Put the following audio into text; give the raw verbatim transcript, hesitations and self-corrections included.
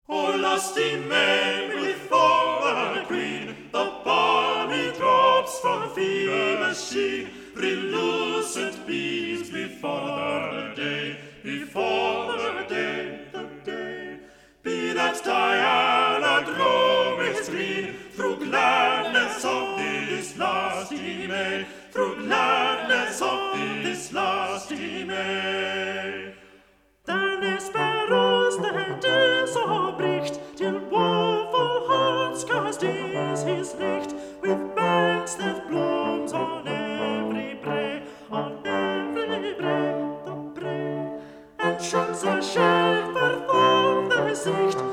O lusty May before the Queen, the balmy drops from Phoebus' sheen, relucent beams before the day, before the day, the day. Be that Diana grow with green, through gladness of this lusty May, through gladness of this lusty May. Dann es sparrows the day so bricht, till woeful hearts cast is his licht, with banks that blooms on every brae, on every brae, the brae. And shuns a shepherd from the sicht,